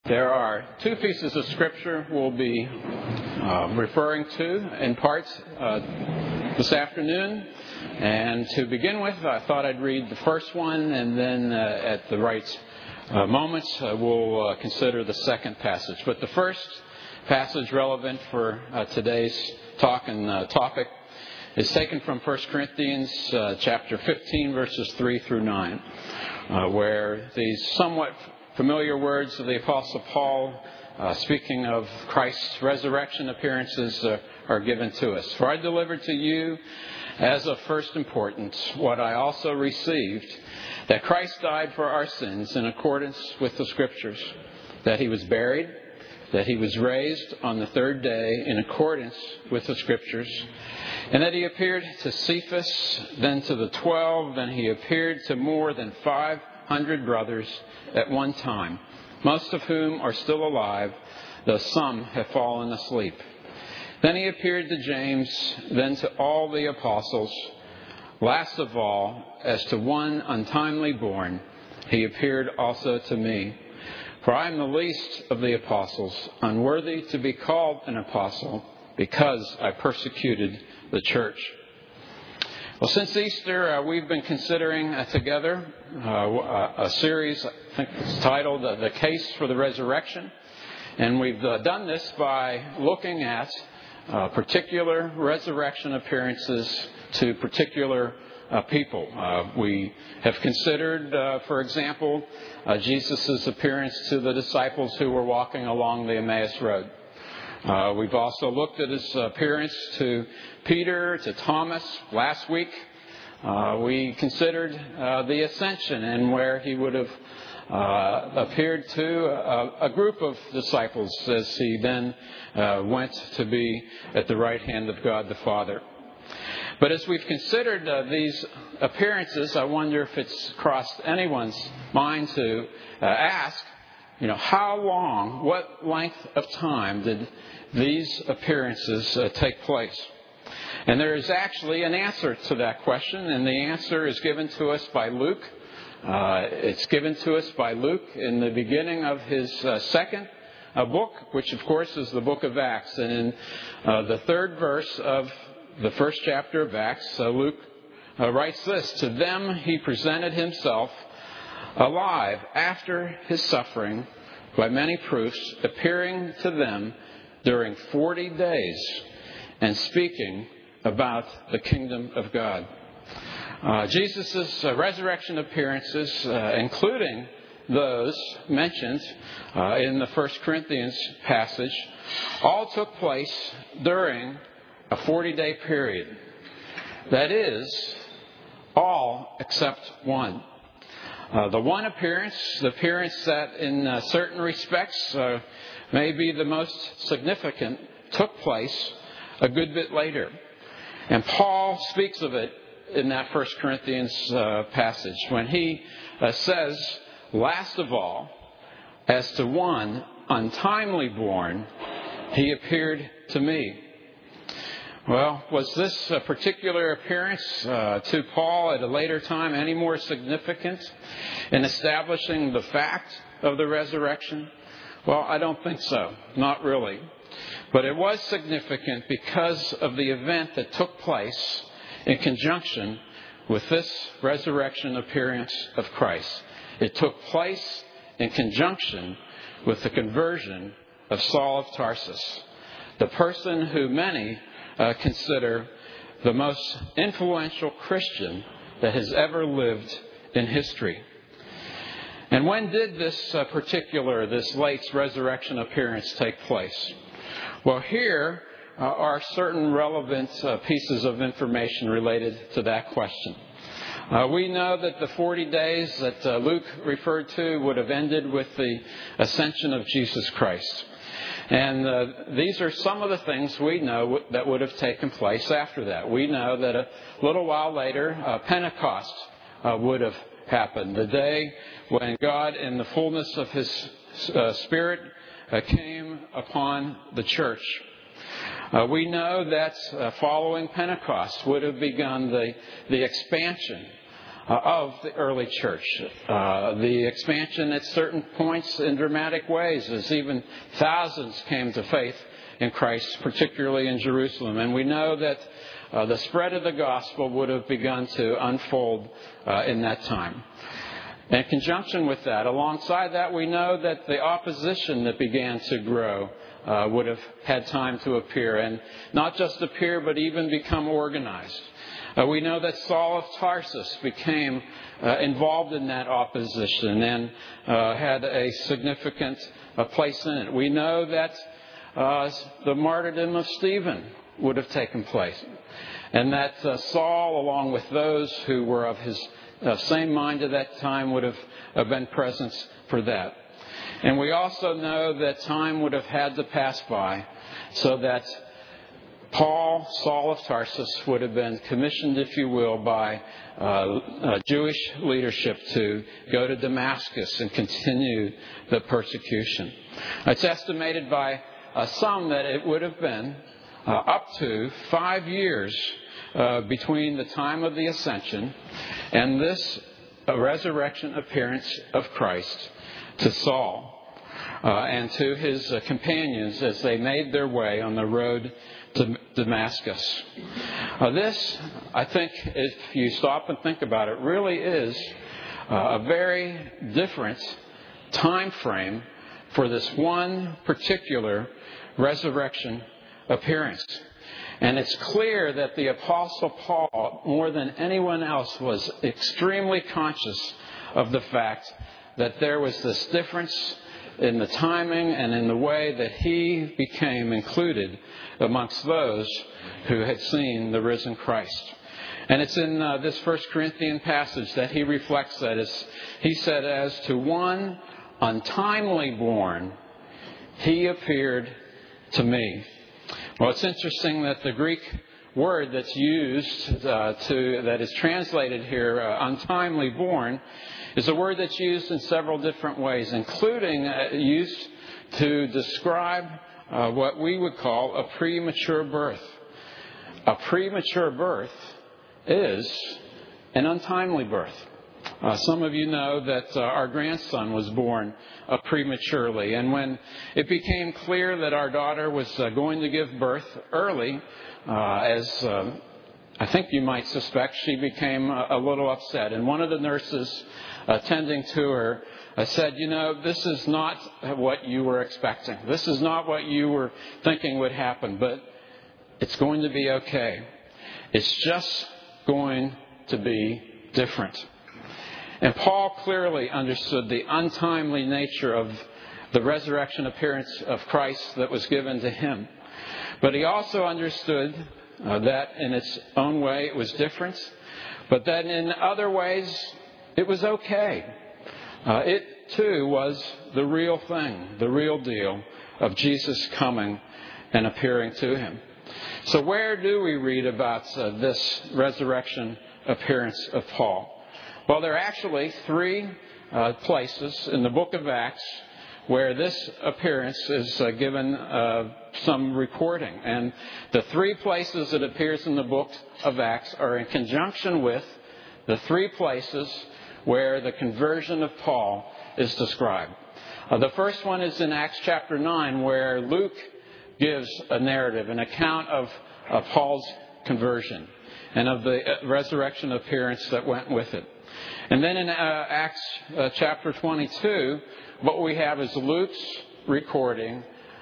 There are two pieces of Scripture we'll be referring to in parts this afternoon. And to begin with, I thought I'd read the first one, and then at the right moments, we'll consider the second passage. But the first passage relevant for today's talk and topic is taken from 1 Corinthians chapter 15, verses 3 through 9, where these somewhat familiar words of the Apostle Paul, speaking of Christ's resurrection appearances, are given to us. For I delivered to you as of first importance what I also received, that Christ died for our sins in accordance with the Scriptures, that He was buried, that He was raised on the third day in accordance with the Scriptures, and that He appeared to Cephas, then to the 12, then He appeared to more than 500 brothers at one time, most of whom are still alive, though some have fallen asleep. Then He appeared to James, then to all the apostles. Last of all, as to one untimely born, He appeared also to me. For I am the least of the apostles, unworthy to be called an apostle, because I persecuted the church. Well, since Easter, we've been considering together a series, I think it's titled The Case for the Resurrection. And we've done this by looking at particular resurrection appearances to particular people. We have considered, for example, Jesus' appearance to the disciples who were walking along the Emmaus Road. We've also looked at His appearance to Peter, to Thomas last week. We considered the ascension and where He would have appeared to a group of disciples as He then went to be at the right hand of God the Father. But as we've considered these appearances, I wonder if it's crossed anyone's mind to ask, how long, what length of time did these appearances take place? And there is actually an answer to that question, and the answer is given to us by Luke. It's given to us by Luke in the beginning of his second book, which of course is the book of Acts. And in the third verse of the first chapter of Acts, Luke writes this: "To them He presented Himself alive after His suffering by many proofs, appearing to them during 40 days and speaking about the kingdom of God." Jesus' resurrection appearances, including those mentioned in the 1 Corinthians passage, all took place during a 40-day period. That is, all except one. The one appearance, the appearance that in certain respects may be the most significant, took place a good bit later. And Paul speaks of it in that 1 Corinthians passage when he says, "Last of all, as to one untimely born, He appeared to me." Well, was this particular appearance to Paul at a later time any more significant in establishing the fact of the resurrection? Well, I don't think so. Not really. But it was significant because of the event that took place in conjunction with this resurrection appearance of Christ. It took place in conjunction with the conversion of Saul of Tarsus, the person who many consider the most influential Christian that has ever lived in history. And when did this late resurrection appearance take place? Well, here are certain relevant pieces of information related to that question. We know that the 40 days that Luke referred to would have ended with the ascension of Jesus Christ. And these are some of the things we know that would have taken place after that. We know that a little while later, Pentecost would have happened. The day when God, in the fullness of His Spirit, came upon the church. We know that following Pentecost would have begun the expansion of the early church. The expansion at certain points in dramatic ways as even thousands came to faith in Christ, particularly in Jerusalem. And we know that the spread of the gospel would have begun to unfold in that time. In conjunction with that, alongside that, we know that the opposition that began to grow would have had time to appear, and not just appear, but even become organized. We know that Saul of Tarsus became involved in that opposition and had a significant place in it. We know that the martyrdom of Stephen would have taken place, and that Saul, along with those who were of his same mind at that time, would have been present for that. And we also know that time would have had to pass by so that Paul, Saul of Tarsus, would have been commissioned, if you will, by Jewish leadership to go to Damascus and continue the persecution. It's estimated by some that it would have been up to 5 years between the time of the ascension and this resurrection appearance of Christ to Saul and to his companions as they made their way on the road to Damascus. This, I think, if you stop and think about it, really is a very different time frame for this one particular resurrection appearance. And it's clear that the Apostle Paul, more than anyone else, was extremely conscious of the fact that there was this difference in the timing and in the way that he became included amongst those who had seen the risen Christ. And it's in this 1 Corinthians passage that he reflects that. He said, as to one untimely born, he appeared to me. Well, it's interesting that the Greek word that's used that is translated here, untimely born, is a word that's used in several different ways, including used to describe what we would call a premature birth. A premature birth is an untimely birth. Some of you know that our grandson was born prematurely, and when it became clear that our daughter was going to give birth early, as I think you might suspect, she became a little upset. And one of the nurses attending to her said, you know, this is not what you were expecting. This is not what you were thinking would happen, but it's going to be okay. It's just going to be different. And Paul clearly understood the untimely nature of the resurrection appearance of Christ that was given to him. But he also understood that in its own way it was different, but that in other ways it was okay. It too was the real thing, the real deal of Jesus coming and appearing to him. So where do we read about this resurrection appearance of Paul? Well, there are actually 3 places in the book of Acts where this appearance is given some recording. And the 3 places it appears in the book of Acts are in conjunction with the 3 places where the conversion of Paul is described. The first one is in Acts chapter 9, where Luke gives a narrative, an account of Paul's conversion and of the resurrection appearance that went with it. And then in Acts chapter 22, what we have is Luke's recording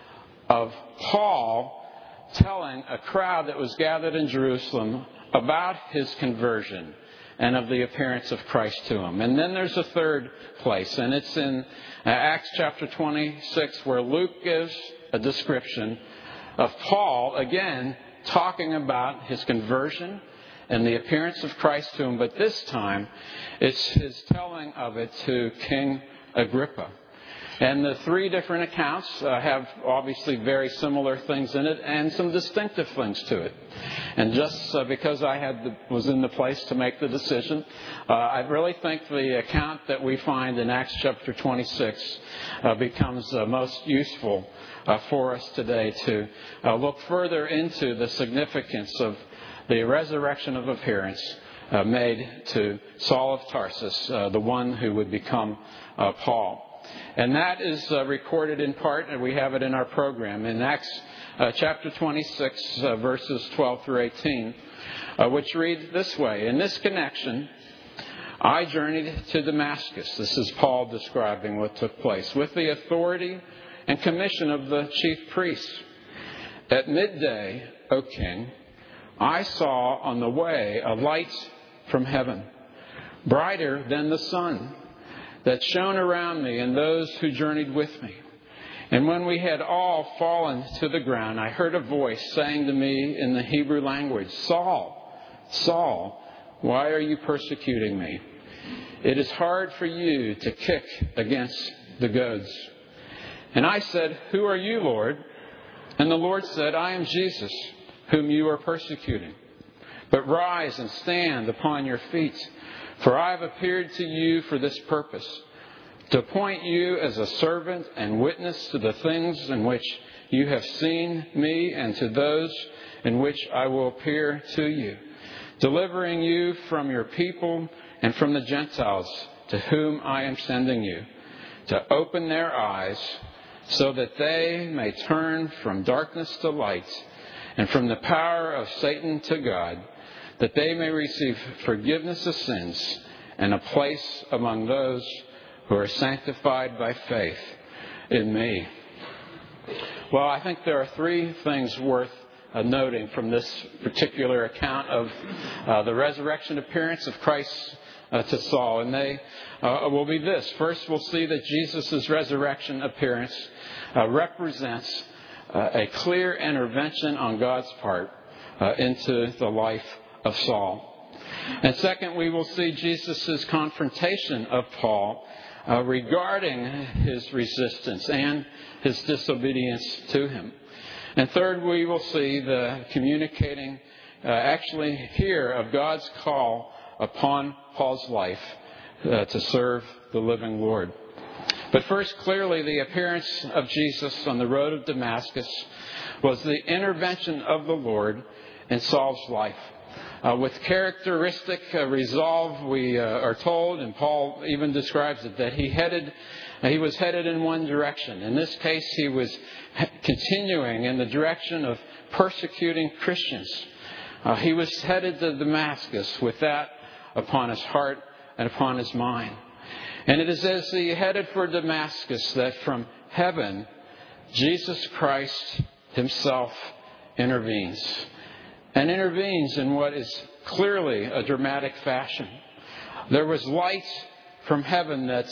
of Paul telling a crowd that was gathered in Jerusalem about his conversion and of the appearance of Christ to him. And then there's a third place, and it's in Acts chapter 26, where Luke gives a description of Paul, again, talking about his conversion and the appearance of Christ to him, but this time it's his telling of it to King Agrippa. And the 3 different accounts have obviously very similar things in it and some distinctive things to it. And just because I was in the place to make the decision, I really think the account that we find in Acts chapter 26 becomes most useful for us today to look further into the significance of the resurrection of appearance made to Saul of Tarsus, the one who would become Paul. And that is recorded in part, and we have it in our program, in Acts chapter 26, verses 12 through 18, which read this way. In this connection, I journeyed to Damascus. This is Paul describing what took place, with the authority and commission of the chief priests. At midday, O king, I saw on the way a light from heaven, brighter than the sun, that shone around me and those who journeyed with me. And when we had all fallen to the ground, I heard a voice saying to me in the Hebrew language, Saul, Saul, why are you persecuting me? It is hard for you to kick against the goads. And I said, Who are you, Lord? And the Lord said, I am Jesus, whom you are persecuting. But rise and stand upon your feet, for I have appeared to you for this purpose, to appoint you as a servant and witness to the things in which you have seen me and to those in which I will appear to you, delivering you from your people and from the Gentiles to whom I am sending you, to open their eyes so that they may turn from darkness to light and from the power of Satan to God, that they may receive forgiveness of sins and a place among those who are sanctified by faith in me. Well, I think there are three things worth noting from this particular account of the resurrection appearance of Christ to Saul. And they will be this. First, we'll see that Jesus' resurrection appearance represents a clear intervention on God's part into the life of Saul. And second, we will see Jesus' confrontation of Paul regarding his resistance and his disobedience to him. And third, we will see the communicating actually here of God's call upon Paul's life to serve the living Lord. But first, clearly, the appearance of Jesus on the road of Damascus was the intervention of the Lord in Saul's life. With characteristic resolve, we are told, and Paul even describes it, that he was headed in one direction. In this case, he was continuing in the direction of persecuting Christians. He was headed to Damascus with that upon his heart and upon his mind. And it is as he headed for Damascus that from heaven, Jesus Christ himself intervenes. And intervenes in what is clearly a dramatic fashion. There was light from heaven that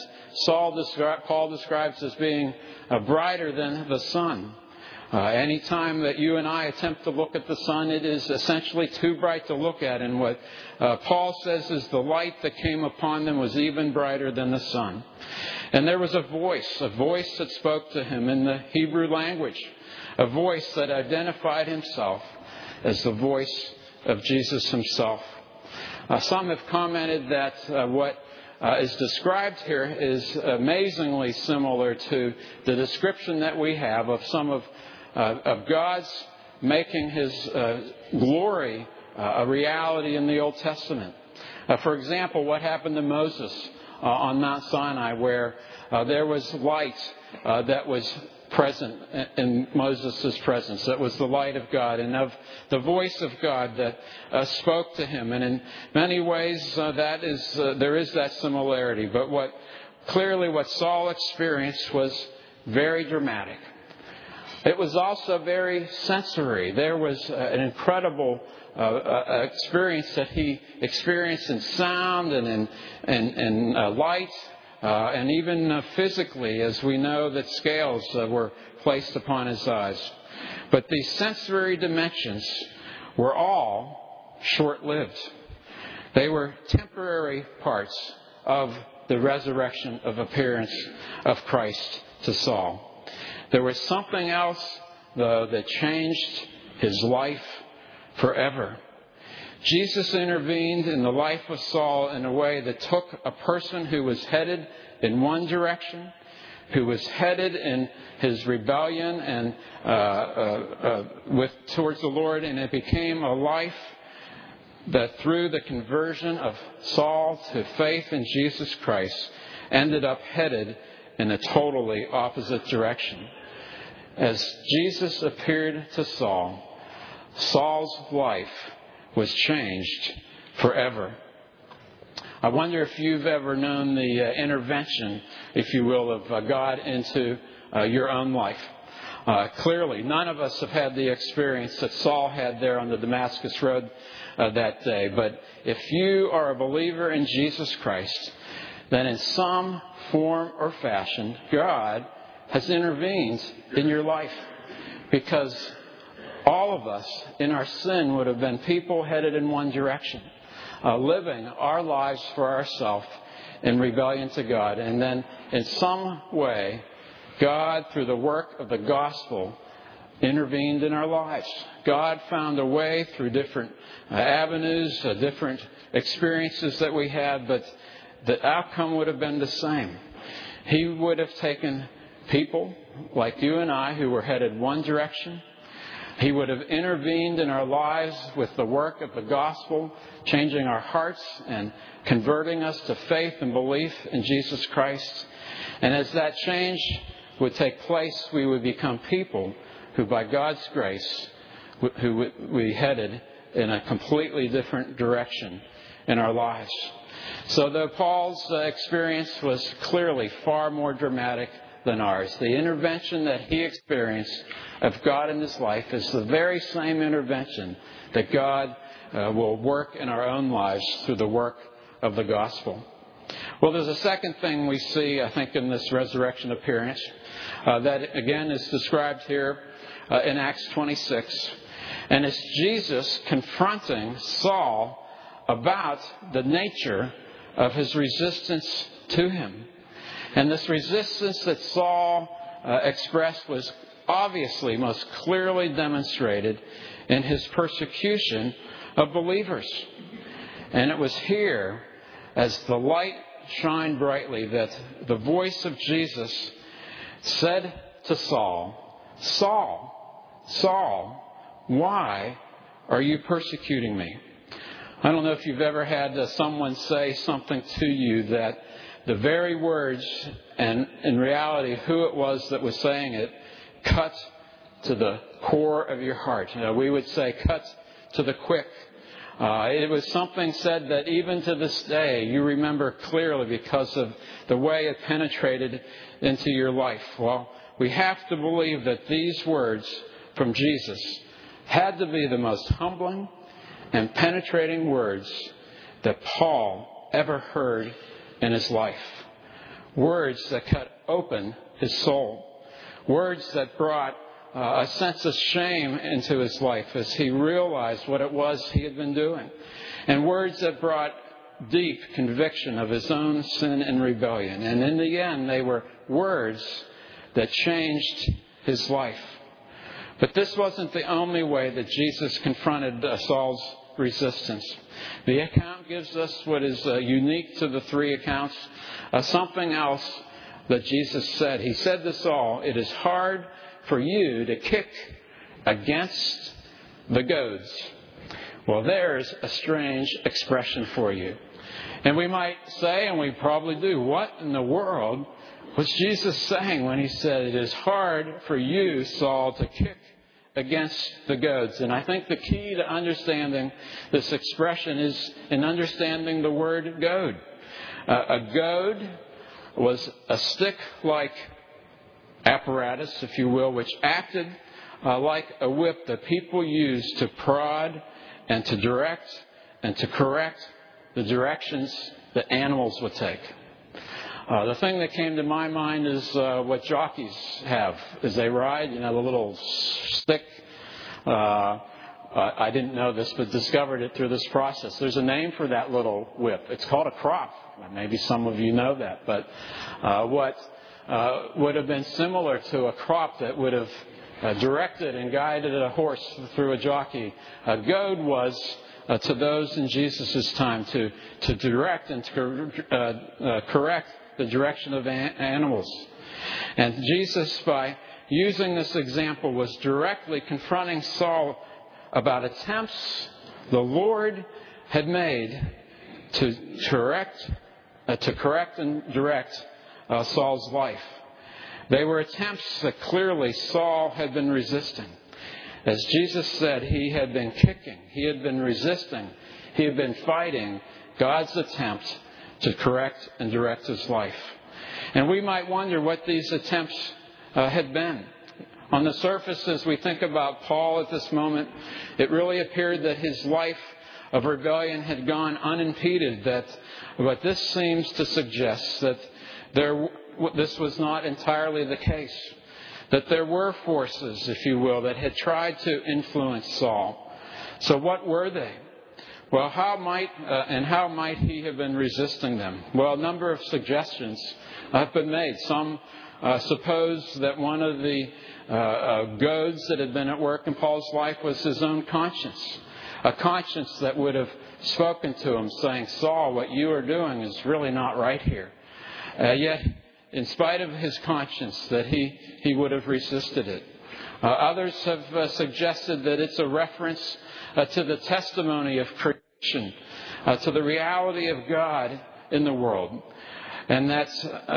Paul describes as being brighter than the sun. Any time that you and I attempt to look at the sun, it is essentially too bright to look at. And what Paul says is the light that came upon them was even brighter than the sun. And there was a voice that spoke to him in the Hebrew language, a voice that identified himself as the voice of Jesus himself. Some have commented that what is described here is amazingly similar to the description that we have of some of God's making His glory a reality in the Old Testament. For example, what happened to Moses on Mount Sinai, where there was light that was present in Moses' presence. That was the light of God and of the voice of God that spoke to him. And in many ways, there is that similarity. But what Saul experienced was very dramatic. It was also very sensory. There was an incredible experience that he experienced in sound and in light. And even physically, as we know that scales were placed upon his eyes. But these sensory dimensions were all short-lived. They were temporary parts of the resurrection of appearance of Christ to Saul. There was something else, though, that changed his life forever. Jesus intervened in the life of Saul in a way that took a person who was headed in one direction, who was headed in his rebellion and towards the Lord, and it became a life that through the conversion of Saul to faith in Jesus Christ ended up headed in a totally opposite direction. As Jesus appeared to Saul, Saul's life was changed forever. I wonder if you've ever known the intervention, if you will, of God into your own life. Clearly, none of us have had the experience that Saul had there on the Damascus Road that day. But if you are a believer in Jesus Christ, then in some form or fashion, God has intervened in your life. Because all of us in our sin would have been people headed in one direction, living our lives for ourselves in rebellion to God. And then in some way, God, through the work of the gospel, intervened in our lives. God found a way through different avenues, different experiences that we had, but the outcome would have been the same. He would have taken people like you and I who were headed one direction. He would have intervened in our lives with the work of the gospel, changing our hearts and converting us to faith and belief in Jesus Christ. And as that change would take place, we would become people who, by God's grace, we headed in a completely different direction in our lives. So though Paul's experience was clearly far more dramatic than ours, the intervention that he experienced of God in his life is the very same intervention that God will work in our own lives through the work of the gospel. Well, there's a second thing we see, I think, in this resurrection appearance that, again, is described here in Acts 26. And it's Jesus confronting Saul about the nature of his resistance to him. And this resistance that Saul expressed was obviously most clearly demonstrated in his persecution of believers. And it was here, as the light shined brightly, that the voice of Jesus said to Saul, "Saul, Saul, why are you persecuting me?" I don't know if you've ever had someone say something to you that the very words, and in reality who it was that was saying it, cut to the core of your heart. We would say cut to the quick. It was something said that even to this day you remember clearly because of the way it penetrated into your life. Well, we have to believe that these words from Jesus had to be the most humbling and penetrating words that Paul ever heard in his life. Words that cut open his soul. Words that brought a sense of shame into his life as he realized what it was he had been doing. And words that brought deep conviction of his own sin and rebellion. And in the end, they were words that changed his life. But this wasn't the only way that Jesus confronted Saul's resistance. The account gives us what is unique to the three accounts, something else that Jesus said. He said to Saul, "It is hard for you to kick against the goads." Well, there's a strange expression for you. And we might say, and we probably do, what in the world was Jesus saying when he said, "It is hard for you, Saul, to kick against the goads"? And I think the key to understanding this expression is in understanding the word goad. A goad was a stick-like apparatus, if you will, which acted like a whip that people used to prod and to direct and to correct the directions that animals would take. The thing that came to my mind is what jockeys have as they ride, the little stick. I didn't know this, but discovered it through this process. There's a name for that little whip. It's called a crop. Maybe some of you know that. But what would have been similar to a crop that would have directed and guided a horse through a jockey, a goad was to those in Jesus' time to direct and to correct the direction of animals. And Jesus, by using this example, was directly confronting Saul about attempts the Lord had made to correct and direct Saul's life. They were attempts that clearly Saul had been resisting. As Jesus said, he had been kicking, he had been resisting, he had been fighting God's attempt to correct and direct his life. And we might wonder what these attempts had been. On the surface, as we think about Paul at this moment, it really appeared that his life of rebellion had gone unimpeded. But this seems to suggest that this was not entirely the case. That there were forces, if you will, that had tried to influence Saul. So what were they? Well, how might he have been resisting them? Well, a number of suggestions have been made. Some suppose that one of the goads that had been at work in Paul's life was his own conscience. A conscience that would have spoken to him saying, Saul, what you are doing is really not right here. Yet, in spite of his conscience, that he would have resisted it. Others have suggested that it's a reference to the testimony of creation, to the reality of God in the world. And that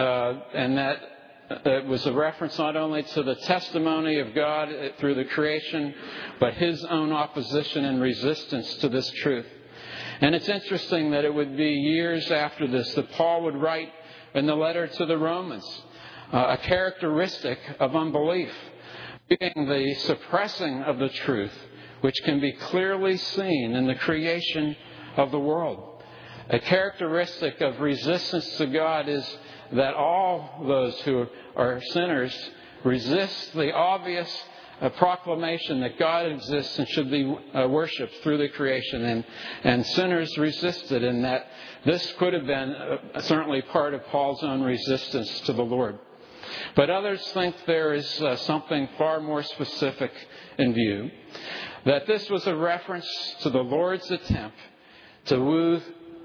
it was a reference not only to the testimony of God through the creation, but his own opposition and resistance to this truth. And it's interesting that it would be years after this that Paul would write in the letter to the Romans a characteristic of unbelief, being the suppressing of the truth, which can be clearly seen in the creation of the world. A characteristic of resistance to God is that all those who are sinners resist the obvious proclamation that God exists and should be worshipped through the creation. And sinners resisted, and that this could have been certainly part of Paul's own resistance to the Lord. But others think there is something far more specific in view. That this was a reference to the Lord's attempt to woo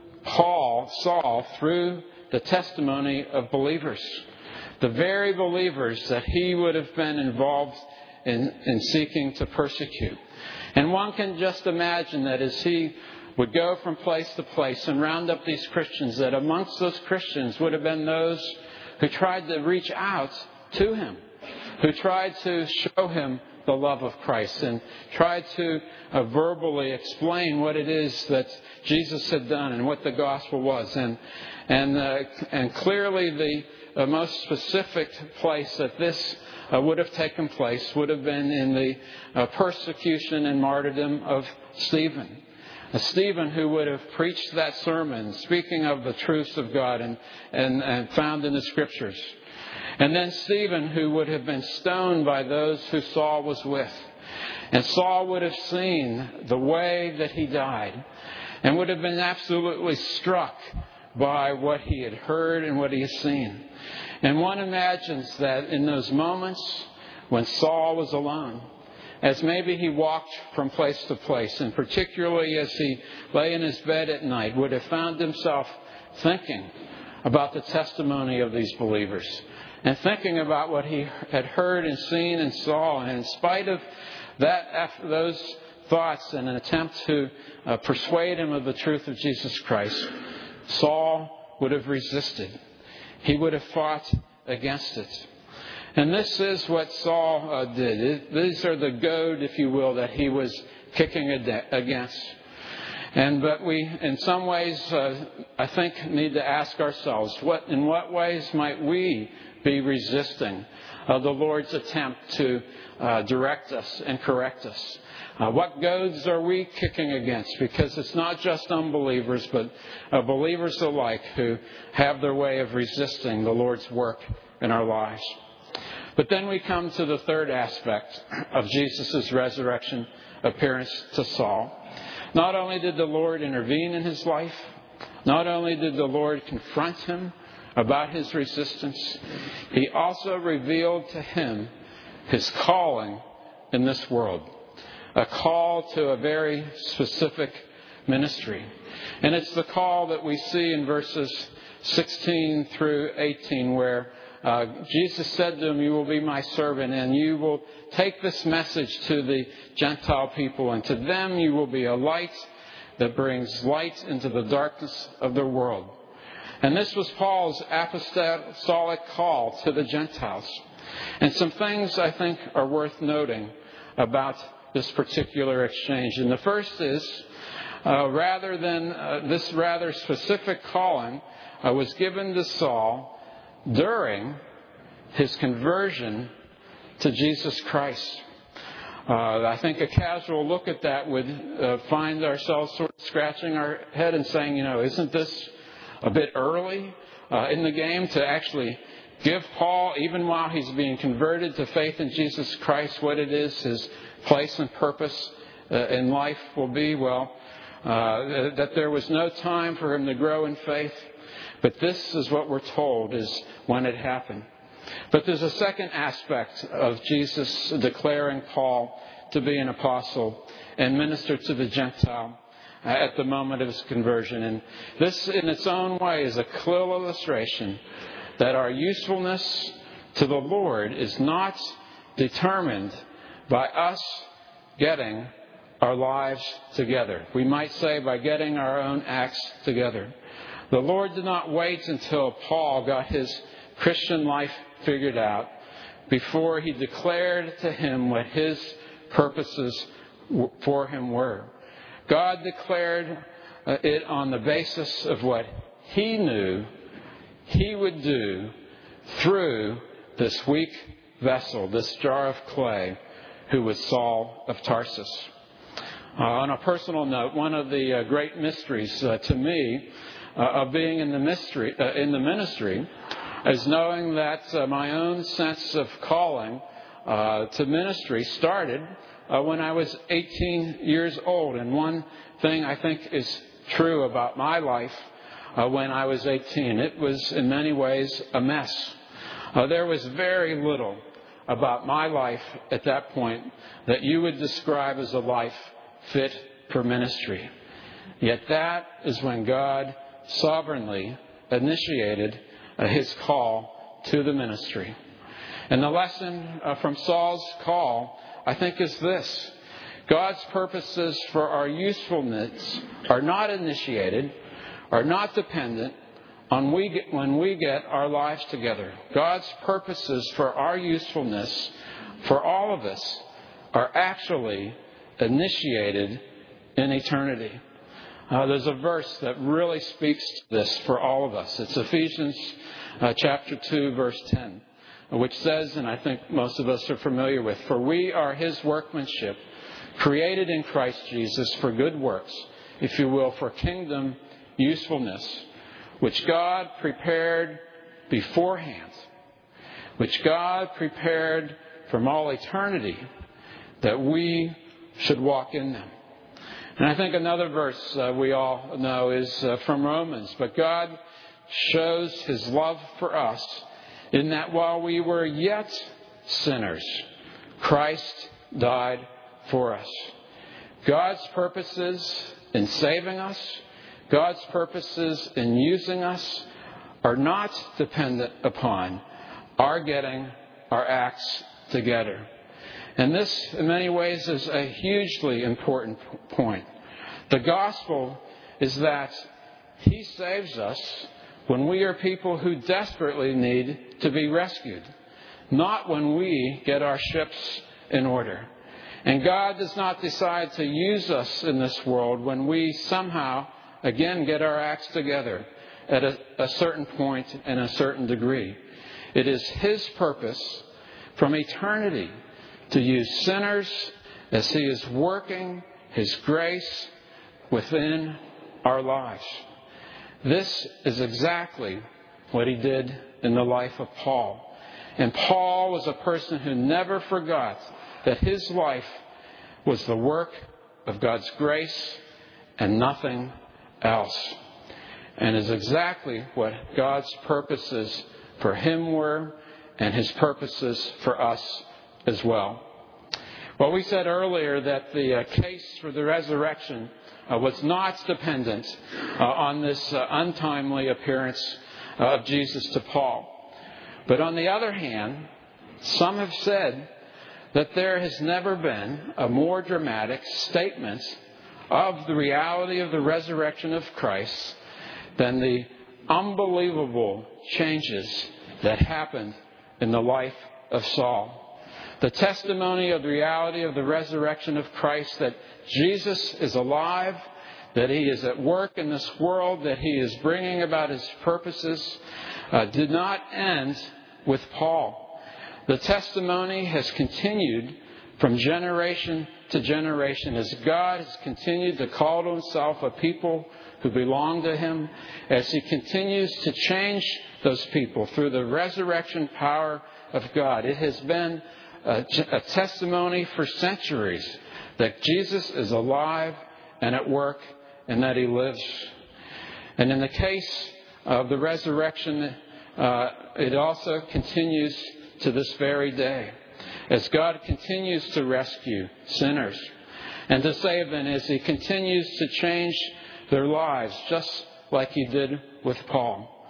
Saul, through the testimony of believers. The very believers that he would have been involved in seeking to persecute. And one can just imagine that as he would go from place to place and round up these Christians, that amongst those Christians would have been those who tried to reach out to him, who tried to show him the love of Christ and tried to verbally explain what it is that Jesus had done and what the gospel was. And clearly the most specific place that this would have taken place would have been in the persecution and martyrdom of Stephen. Stephen, who would have preached that sermon, speaking of the truths of God and found in the Scriptures. And then Stephen, who would have been stoned by those who Saul was with. And Saul would have seen the way that he died and would have been absolutely struck by what he had heard and what he had seen. And one imagines that in those moments when Saul was alone, as maybe he walked from place to place, and particularly as he lay in his bed at night, would have found himself thinking about the testimony of these believers and thinking about what he had heard and seen and saw. And in spite of those thoughts and an attempt to persuade him of the truth of Jesus Christ, Saul would have resisted. He would have fought against it. And this is what Saul did. These are the goad, if you will, that he was kicking against. But we, in some ways, I think, need to ask ourselves, in what ways might we be resisting the Lord's attempt to direct us and correct us? What goads are we kicking against? Because it's not just unbelievers, but believers alike who have their way of resisting the Lord's work in our lives. But then we come to the third aspect of Jesus' resurrection appearance to Saul. Not only did the Lord intervene in his life, not only did the Lord confront him about his resistance, he also revealed to him his calling in this world. A call to a very specific ministry. And it's the call that we see in verses 16 through 18 where Jesus said to him, "You will be my servant, and you will take this message to the Gentile people, and to them you will be a light that brings light into the darkness of the world. And this was Paul's apostolic call to the Gentiles. And some things I think are worth noting about this particular exchange. And the first is, this rather specific calling was given to Saul during his conversion to Jesus Christ. I think a casual look at that would find ourselves sort of scratching our head and saying, isn't this a bit early in the game to actually give Paul, even while he's being converted to faith in Jesus Christ, what it is his place and purpose in life will be? Well, that there was no time for him to grow in faith. But this is what we're told is when it happened. But there's a second aspect of Jesus declaring Paul to be an apostle and minister to the Gentile at the moment of his conversion. And this in its own way is a clear illustration that our usefulness to the Lord is not determined by us getting our lives together. We might say by getting our own acts together. The Lord did not wait until Paul got his Christian life figured out before he declared to him what his purposes for him were. God declared it on the basis of what he knew he would do through this weak vessel, this jar of clay, who was Saul of Tarsus. On a personal note, one of the great mysteries to me of being in the ministry is knowing that my own sense of calling to ministry started when I was 18 years old. And one thing I think is true about my life when I was 18, it was in many ways a mess. There was very little about my life at that point that you would describe as a life fit for ministry. Yet that is when God sovereignly initiated his call to the ministry. And the lesson from Saul's call, I think, is this. God's purposes for our usefulness are not initiated, are not dependent on when we get our lives together. God's purposes for our usefulness, for all of us, are actually initiated in eternity. There's a verse that really speaks to this for all of us. It's Ephesians chapter 2, verse 10, which says, and I think most of us are familiar with, "For we are his workmanship, created in Christ Jesus for good works, if you will, for kingdom usefulness, which God prepared beforehand, which God prepared from all eternity, that we should walk in them." And I think another verse we all know is from Romans. "But God shows his love for us in that while we were yet sinners, Christ died for us." God's purposes in saving us, God's purposes in using us are not dependent upon our getting our acts together. And this, in many ways, is a hugely important point. The gospel is that he saves us when we are people who desperately need to be rescued, not when we get our ships in order. And God does not decide to use us in this world when we somehow, again, get our acts together at a certain point and a certain degree. It is his purpose from eternity to use sinners as he is working his grace within our lives. This is exactly what he did in the life of Paul. And Paul was a person who never forgot that his life was the work of God's grace and nothing else. And is exactly what God's purposes for him were and his purposes for us as well. Well, we said earlier that the case for the resurrection was not dependent on this untimely appearance of Jesus to Paul. But on the other hand, some have said that there has never been a more dramatic statement of the reality of the resurrection of Christ than the unbelievable changes that happened in the life of Saul. The testimony of the reality of the resurrection of Christ, that Jesus is alive, that He is at work in this world, that He is bringing about His purposes, did not end with Paul. The testimony has continued from generation to generation as God has continued to call to Himself a people who belong to Him, as He continues to change those people through the resurrection power of God. It has been a testimony for centuries that Jesus is alive and at work and that He lives. And in the case of the resurrection, it also continues to this very day, as God continues to rescue sinners and to save them, as He continues to change their lives, just like He did with Paul.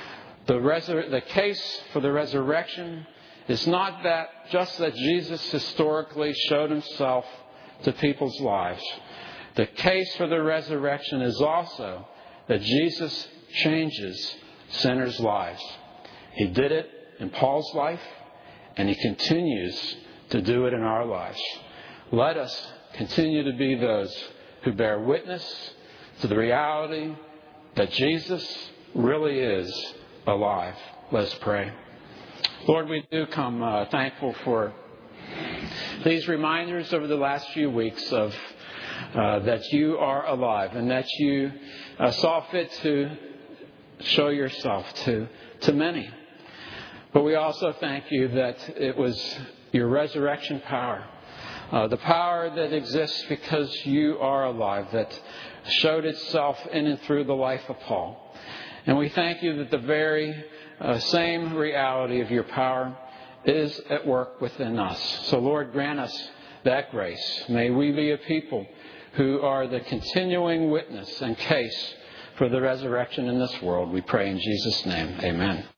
The case for the resurrection is not just that Jesus historically showed Himself to people's lives. The case for the resurrection is also that Jesus changes sinners' lives. He did it in Paul's life, and He continues to do it in our lives. Let us continue to be those who bear witness to the reality that Jesus really is alive. Let's pray. Lord, we do come thankful for these reminders over the last few weeks of that You are alive and that You saw fit to show Yourself to many. But we also thank You that it was Your resurrection power, the power that exists because You are alive, that showed itself in and through the life of Paul. And we thank You that the very same reality of Your power is at work within us. So Lord, grant us that grace. May we be a people who are the continuing witness and case for the resurrection in this world. We pray in Jesus' name. Amen.